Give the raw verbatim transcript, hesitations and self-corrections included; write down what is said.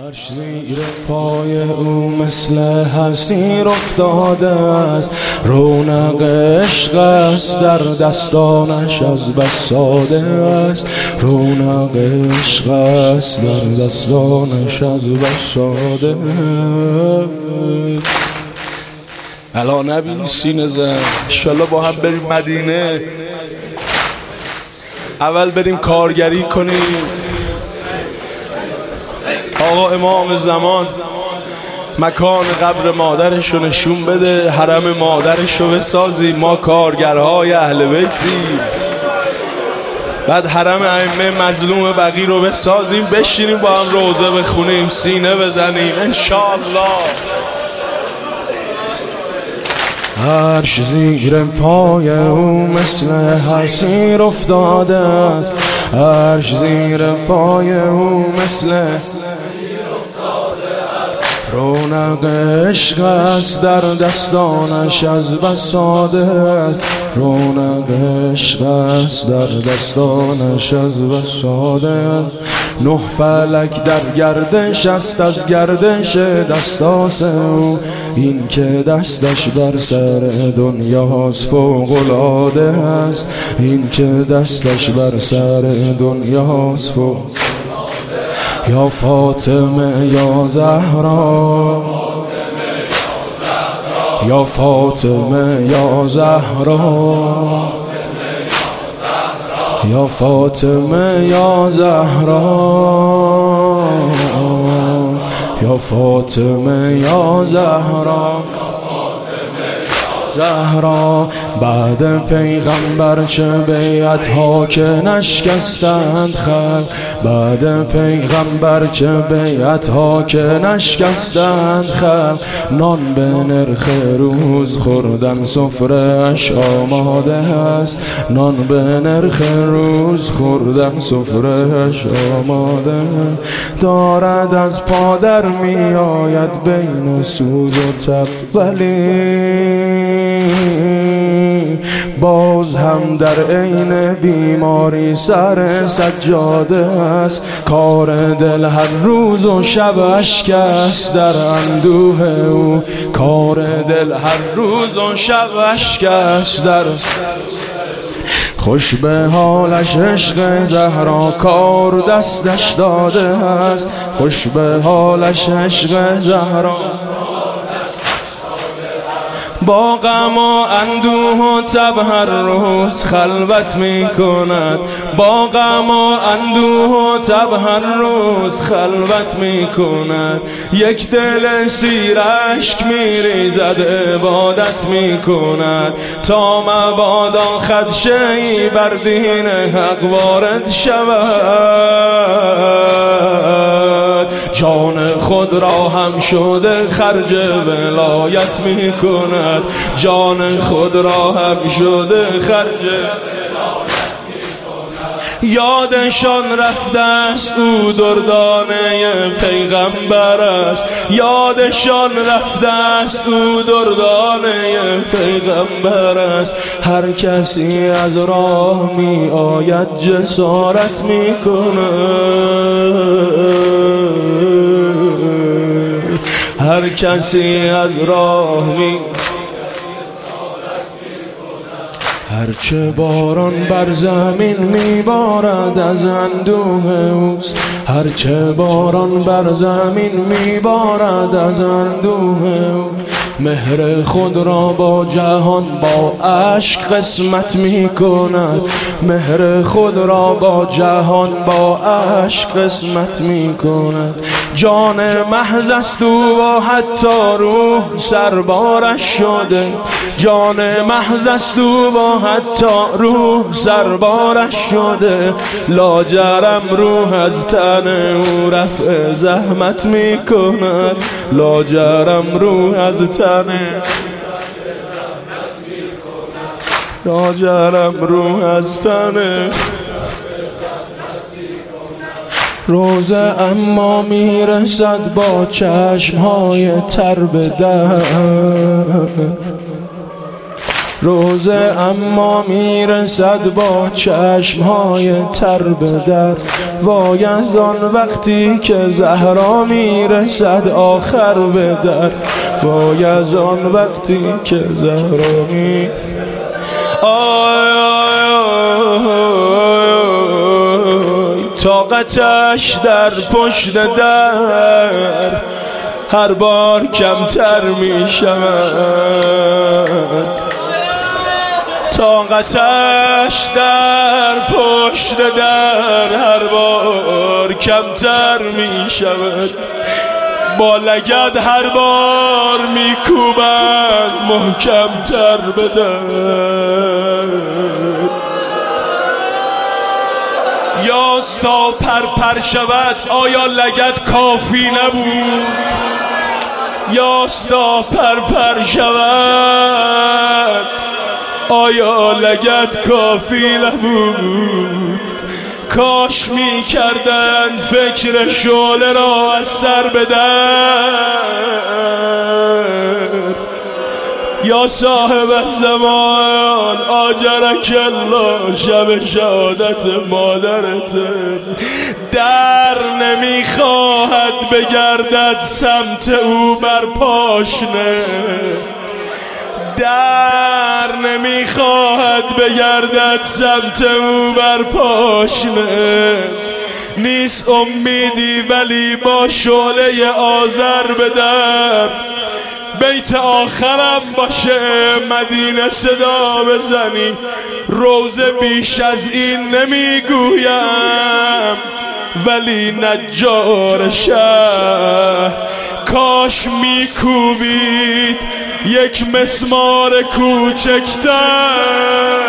عرش زیر پای او مثل حصیر افتاده است، رونق عشق است در دستانش از بس ساده است، رونق عشق است در دستانش از بس ساده است. الان نبینی سینه زن انشالله با هم بریم مدینه، اول بریم کارگری کنیم، آقا امام زمان مکان قبر مادرشو نشون بده، حرم مادرشو بسازیم، ما کارگرهای اهل بیتیم، بعد حرم ائمه مظلوم بقی رو بسازیم، بشینیم با هم روزه بخونیم، سینه بزنیم انشاءالله. عرش زیر پای او مثل حصیر افتاده است، عرش زیر پای او مثل رونق عشق است در دستانش از بس ساده است، رونق عشق است در دستانش از بس ساده است. نه فلک در گردش است از گردش دستاس او، این که دستش بر سر دنیاست فوق العاده است، این که دستش بر سر دنیاست فوق. یا فاطمه یا زهرا، یا فاطمه یا زهرا، یا فاطمه یا زهرا، یا فاطمه یا زهرا زهرا. بعد پیغمبر چه بیعت ها که نشکستند خلق، بعد پیغمبر چه بیعت ها که نشکستند خلق، نان به نرخ روز خوردن سفره اش آماده است، نان به نرخ روز خوردن سفره اش آماده دارد، از پادر می آید بین سوز و تب، ولی باز هم در عین بیماری سر سجاده است، کار دل هر روز و شب اشک است در اندوه او، کار دل هر روز و شب اشک است در خوش به حالش عشق زهرا کار دستش داده است، خوش به حالش عشق زهرا با غم و اندوه و تب هر روز خلوت می کند، با غم و اندوه و تب هر روز خلوت می کند، یک دل سیر اشک می ریزد عبادت می کند، تا مبادا خدشه‌ای بر دین حق وارد شود، جان خود را هم شده خرج ولایت می کند، جان خود را هم شده خرج ولایت می کند. یادشان رفته است او دردانه پیغمبر است، یادشان رفته است او دردانه پیغمبر است، هر کسی از راه می آید جسارت می کند، هر کسی از راه می هرچه باران بر زمین میبارد از اندوه اوست، هرچه باران بر زمین میبارد از اندوه اوست، مهر خود را با جهان با عشق قسمت می کند، مهر خود را با جهان با عشق قسمت می کند، جان محض است او و حتی روح سربارش شده، جان محض است او و حتی روح سربارش شده، لاجرم روح از تن او رفع زحمت می کند، لاجرم روح از تن لاجرم روح از تن روزه اما میرسد با چشمهای تر به در، روزه اما میرسد با چشمهای تر به در. وای از آن وقتی که زهرا میرسد آخر به در. وای از آن وقتی که زهرا می آی آی آی طاقتش در پشت در هر بار کمتر می شود. طاقتش در پشت در هر بار کمتر می شود. با لگد هر بار می کوبند محکمتر به در. یاس تا پر پر شود آیا لگد کافی نبود؟ یاس تا پر پر شود آیا لگد کافی نبود؟ کاش می کردن فکر شعله را از سر به در. یا صاحب زمان آجرک الله شب شهادت مادرت در نمیخواهد بگردد سمت او بر پاشنه. در نمیخواهد بگردد سمت او بر پاشنه. نیست امیدی ولی با شعله آذر به در. بیت آخرم باشه مدینه صدا بزنی. روزه بیش از این نمیگویم ولی نجار شهر کاش میکوبید یک مسمار کوچکتر.